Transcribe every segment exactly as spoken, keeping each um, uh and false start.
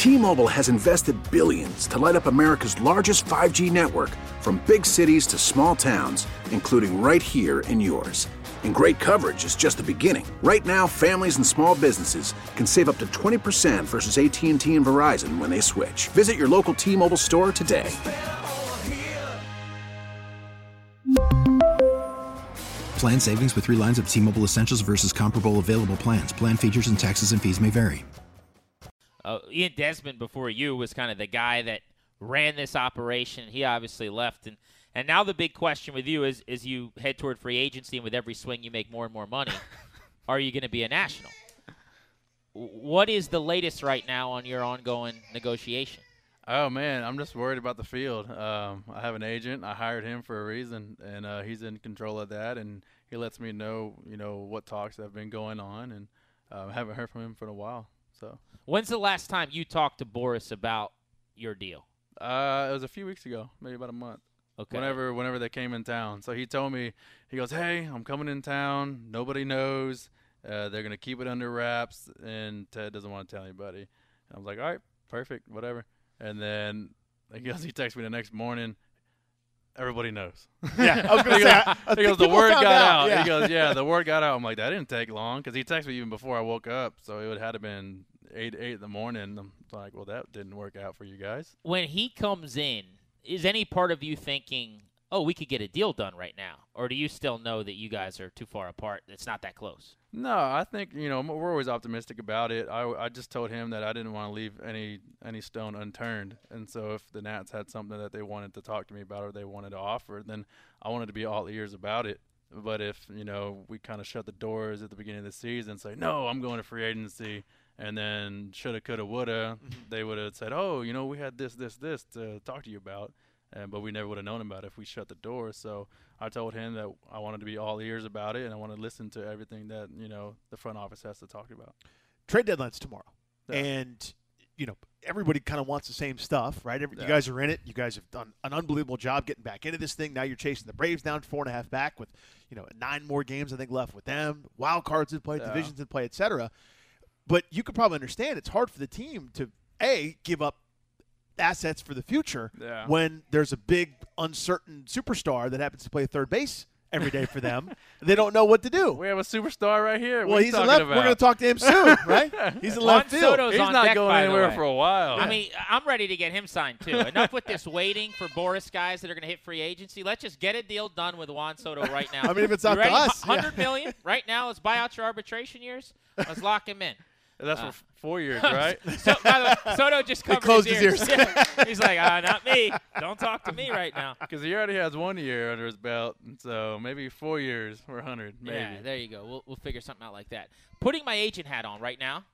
T-Mobile has invested billions to light up America's largest five G network, from big cities to small towns, including right here in yours. And great coverage is just the beginning. Right now, families and small businesses can save up to twenty percent versus A T and T and Verizon when they switch. Visit your local T-Mobile store today. Plan savings with three lines of T-Mobile Essentials versus comparable available plans. Plan features and taxes and fees may vary. Uh, Ian Desmond, before you, was kind of the guy that ran this operation. He obviously left. And, and now the big question with you is, as you head toward free agency and with every swing you make more and more money, are you going to be a national? What is the latest right now on your ongoing negotiation? Oh, man, I'm just worried about the field. Um, I have an agent. I hired him for a reason, and uh, he's in control of that, and he lets me know, you know, what talks have been going on, and uh, I haven't heard from him for a while. So, when's the last time you talked to Boris about your deal? Uh, it was a few weeks ago, maybe about a month. Okay. Whenever, whenever they came in town. So he told me, he goes, hey, I'm coming in town. Nobody knows. Uh, they're going to keep it under wraps, and Ted doesn't want to tell anybody. And I was like, all right, perfect, whatever. And then I guess he texted me the next morning. Everybody knows. Yeah, I was going to say. I, I he goes, the word got out. out. Yeah. He goes, yeah, the word got out. I'm like, that didn't take long, because he texted me even before I woke up. So it would have been eight, eight in the morning. I'm like, well, that didn't work out for you guys. When he comes in, is any part of you thinking, oh, we could get a deal done right now? Or do you still know that you guys are too far apart? It's not that close. No, I think, you know, we're always optimistic about it. I, I just told him that I didn't want to leave any any stone unturned. And so if the Nats had something that they wanted to talk to me about or they wanted to offer, then I wanted to be all ears about it. But if, you know, we kind of shut the doors at the beginning of the season, say, no, I'm going to free agency, and then shoulda, coulda, woulda, mm-hmm. they would have said, oh, you know, we had this, this, this to talk to you about. And, but we never would have known about it if we shut the door. So I told him that I wanted to be all ears about it, and I want to listen to everything that, you know, the front office has to talk about. Trade deadline's tomorrow. Yeah. And, you know, everybody kind of wants the same stuff, right? Every, yeah. You guys are in it. You guys have done an unbelievable job getting back into this thing. Now you're chasing the Braves down four and a half back with, you know, nine more games, I think, left with them. Wild cards in play, yeah. divisions in play, et cetera. But you could probably understand it's hard for the team to, A, give up assets for the future yeah. when there's a big uncertain superstar that happens to play third base every day for them. They don't know what to do. We have a superstar right here. Well, what he's in left. About? We're going to talk to him soon, right? He's in left Juan field. Soto's he's on not deck, going by anywhere the way. for a while. I mean, I'm ready to get him signed too. Enough with this waiting for Boris guys that are going to hit free agency. Let's just get a deal done with Juan Soto right now. I mean, if it's you up ready? to us, one hundred yeah. million dollars right now. Let's buy out your arbitration years. Let's lock him in. That's Uh, for four years, right? So, by the way, Soto just covered closed his his ears. ears. Yeah. He's like, uh, not me. Don't talk to me right now. Because he already has one year under his belt, and so maybe four years for a hundred, maybe. Yeah, there you go. We'll we'll figure something out like that. Putting my agent hat on right now.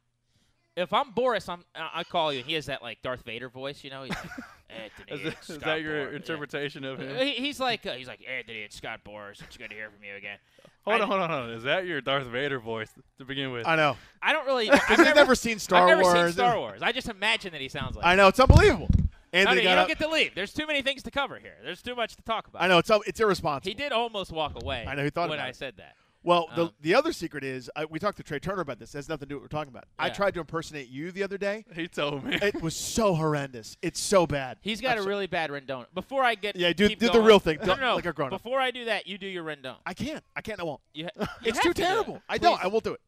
If I'm Boris, I'm I call you. And he has that like Darth Vader voice, you know. He's like, Anthony, Is, that, it's is Scott that your Boras. interpretation Yeah. of him? He, he's like uh, he's like Anthony, it's Scott Boras. It's good to hear from you again. Hold I, on, hold on, hold on. Is that your Darth Vader voice to begin with? I know. I don't really. I've I've never, never, seen Star I've never Wars. seen Star Wars. I just imagine that he sounds like. I know. It's unbelievable. No, no, Anthony you got don't up. get to leave. There's too many things to cover here. There's too much to talk about. I know. It's it's irresponsible. He did almost walk away. I know, he thought when about I it. said that. Well, the Um, the other secret is I, we talked to Trey Turner about this. It has nothing to do with what we're talking about. I Yeah. tried to impersonate you the other day. He told me. It was so horrendous. It's so bad. He's got I'm a so- really bad Rendon. Before I get Yeah, do- keep do the going- real thing. No, Don't- no, no. like a grown-up. Before I do that, you do your Rendon. I can't. I can't. I won't. You ha- you It's have too to do it. terrible. I don't. Please. I won't do it.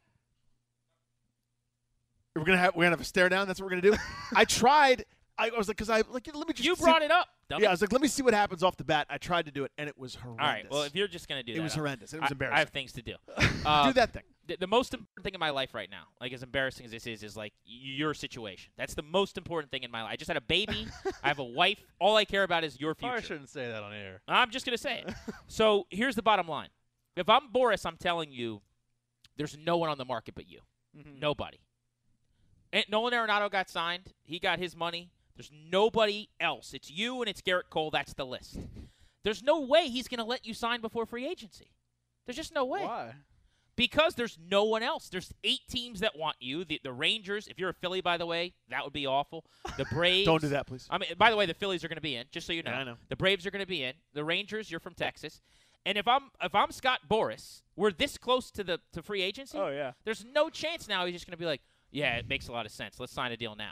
We're gonna have we're gonna have a stare down. That's what we're gonna do. I tried. I was like, because I like let me just. You see- brought it up. dummy. Yeah, I was like, let me see what happens off the bat. I tried to do it, and it was horrendous. All right. Well, if you're just gonna do it that, was I'll- horrendous. It was I- embarrassing. I have things to do. Uh, do that thing. The, the most important thing in my life right now, like as embarrassing as this is, is like y- your situation. That's the most important thing in my life. I just had a baby. I have a wife. All I care about is your Probably future. shouldn't say that on air. I'm just going to say it. So here's the bottom line. If I'm Boris, I'm telling you there's no one on the market but you. Mm-hmm. Nobody. And Nolan Arenado got signed. He got his money. There's nobody else. It's you and it's Garrett Cole. That's the list. There's no way he's going to let you sign before free agency. There's just no way. Why? Because there's no one else. There's eight teams that want you. The, the Rangers, if you're a Philly, by the way, that would be awful. The Braves. Don't do that, please. I mean, by the way, the Phillies are going to be in, just so you know. Yeah, I know. The Braves are going to be in. The Rangers, you're from Texas. And if I'm if I'm Scott Boras, we're this close to the to free agency. Oh, yeah. There's no chance now he's just going to be like, yeah, it makes a lot of sense. Let's sign a deal now.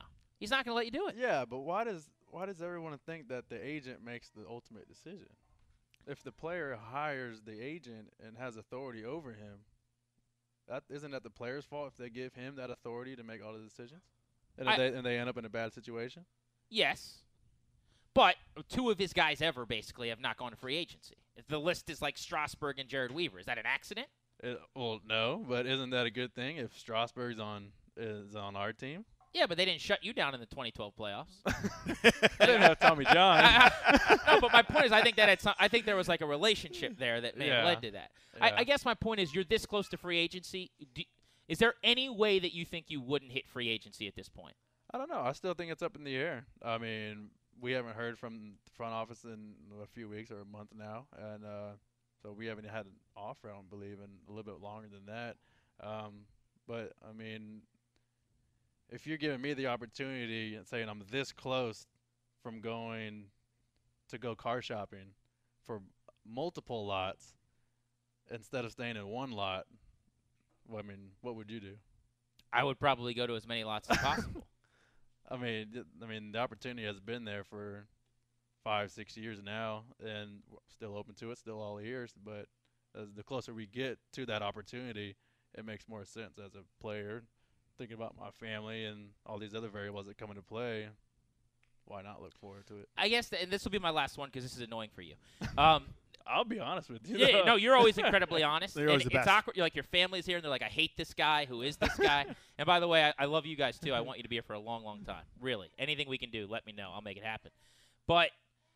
He's not going to let you do it. Yeah, but why does why does everyone think that the agent makes the ultimate decision? If the player hires the agent and has authority over him, that isn't that the player's fault if they give him that authority to make all the decisions, and I, they and they end up in a bad situation? Yes, but two of his guys ever basically have not gone to free agency. The list is like Strasburg and Jared Weaver. Is that an accident? It, well, no, but isn't that a good thing if Strasburg's on is on our team? Yeah, but they didn't shut you down in the twenty twelve playoffs. I didn't have Tommy John. I, I, no, but my point is, I think that it's. I think there was like a relationship there that may yeah. have led to that. Yeah. I, I guess my point is, you're this close to free agency. Do, is there any way that you think you wouldn't hit free agency at this point? I don't know. I still think it's up in the air. I mean, we haven't heard from the front office in a few weeks or a month now, and uh, so we haven't had an offer, I don't believe, in a little bit longer than that. Um, but, I mean, if you're giving me the opportunity and saying I'm this close from going to go car shopping for multiple lots instead of staying in one lot, well, I mean, what would you do? I would probably go to as many lots as possible. I mean, th- I mean, the opportunity has been there for five, six years now, and we're still open to it, still all ears. But as the closer we get to that opportunity, it makes more sense as a player, thinking about my family and all these other variables that come into play. Why not look forward to it? I guess, th- and this will be my last one because this is annoying for you. Um, I'll be honest with you. yeah, no, you're always incredibly honest. You're always and the it's best. awkward. You're like, your family's here, and they're like, I hate this guy. Who is this guy? And by the way, I, I love you guys, too. I want you to be here for a long, long time. Really. Anything we can do, let me know. I'll make it happen. But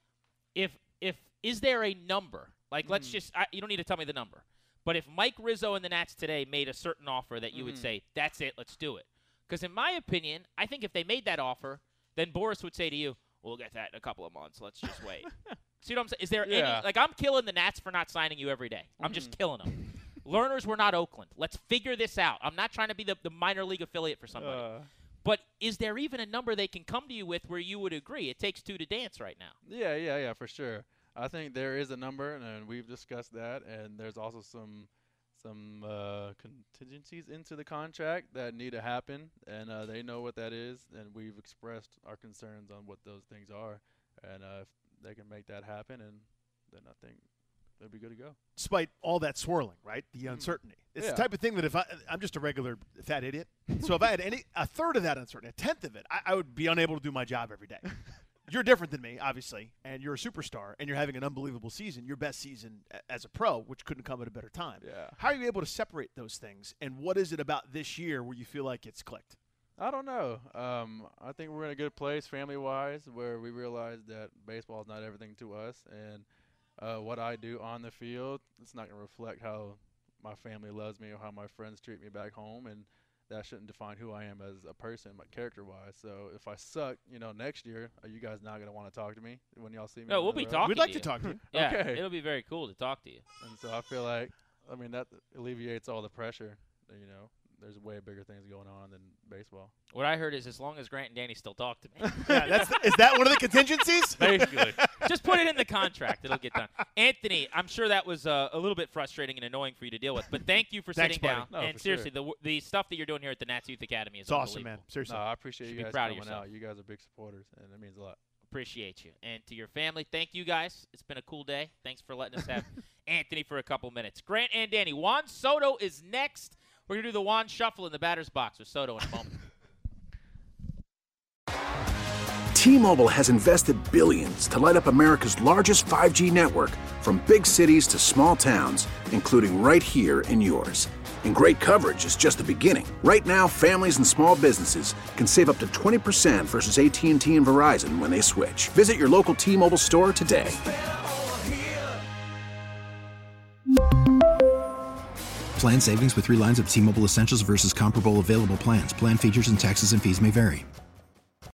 if if is there a number? Like, mm. let's just – you don't need to tell me the number. But if Mike Rizzo and the Nats today made a certain offer that you mm. would say, that's it, let's do it. Because in my opinion, I think if they made that offer, then Boris would say to you, we'll get that in a couple of months. Let's just wait. See what I'm saying? Is there yeah. any – like, I'm killing the Nats for not signing you every day. I'm mm. just killing them. Learners, we're not Oakland. Let's figure this out. I'm not trying to be the, the minor league affiliate for somebody. Uh. But is there even a number they can come to you with where you would agree? It takes two to dance right now. Yeah, yeah, yeah, for sure. I think there is a number, and we've discussed that, and there's also some some uh, contingencies into the contract that need to happen, and uh, they know what that is, and we've expressed our concerns on what those things are, and uh, if they can make that happen, and then I think they'll be good to go. Despite all that swirling, right? The uncertainty. It's yeah. the type of thing that if I, I'm just a regular fat idiot, so if I had any a third of that uncertainty, a tenth of it, I, I would be unable to do my job every day. You're different than me, obviously, and you're a superstar, and you're having an unbelievable season, your best season a- as a pro, which couldn't come at a better time. Yeah. How are you able to separate those things, and what is it about this year where you feel like it's clicked? I don't know. Um, I think we're in a good place family-wise where we realize that baseball is not everything to us, and uh, what I do on the field, it's not going to reflect how my family loves me or how my friends treat me back home, and that shouldn't define who I am as a person, but character-wise. So if I suck, you know, next year, are you guys not going to want to talk to me when y'all see me? No, we'll be talking We'd like to to talk to you. Yeah, okay. It'll be very cool to talk to you. And so I feel like, I mean, that alleviates all the pressure. You know, there's way bigger things going on than baseball. What I heard is as long as Grant and Danny still talk to me. Yeah, that's the, is that one of the contingencies? Basically. Just put it in the contract. It'll get done. Anthony, I'm sure that was uh, a little bit frustrating and annoying for you to deal with, but thank you for Thanks, sitting buddy. down. No, and for seriously, sure. the the stuff that you're doing here at the Nats Youth Academy is It's awesome, man. unbelievable. Seriously. No, I appreciate Should you be guys proud of coming yourself. out. You guys are big supporters, and it means a lot. Appreciate you. And to your family, thank you guys. It's been a cool day. Thanks for letting us have Anthony for a couple minutes. Grant and Danny, Juan Soto is next. We're going to do the Juan Shuffle in the batter's box with Soto in a moment. T-Mobile has invested billions to light up America's largest five G network, from big cities to small towns, including right here in yours. And great coverage is just the beginning. Right now, families and small businesses can save up to twenty percent versus A T and T and Verizon when they switch. Visit your local T-Mobile store today. Plan savings with three lines of T-Mobile Essentials versus comparable available plans. Plan features and taxes and fees may vary.